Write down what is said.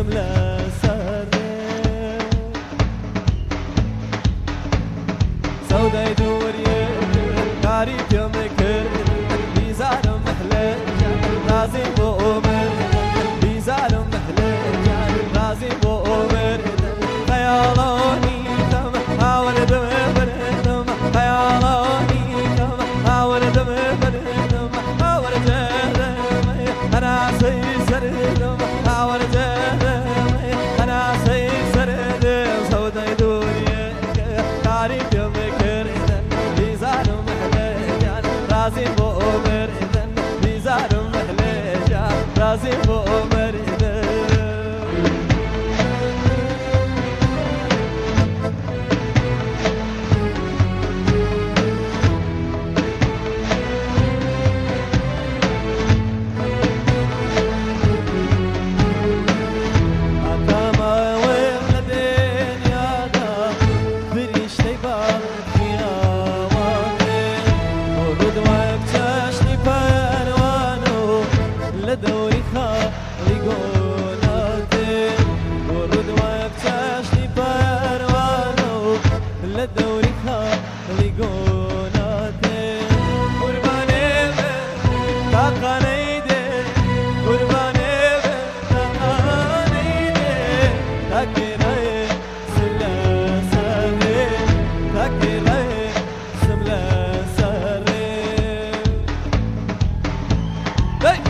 سملا سري سوداي دوري كاري يوم كر بيزار محلى رازي بومر بيزار محلى رازي بومر خيالوني تم حاول دمر تم خيالوني تم حاول دمر تم حاول جرم انا سيسر تم حاول جرم انا سيسر سوداي دوري كاري يوم كر بيزار محلى رازي بومر بيزار محلى رازي بومر لدوري خالي قولاتي ورد ويبتشني بروانو لدوري خالي قولاتي قرباني تاقانيدي قرباني تاقانيدي تاكيري سملا سري تاكيري سملا سري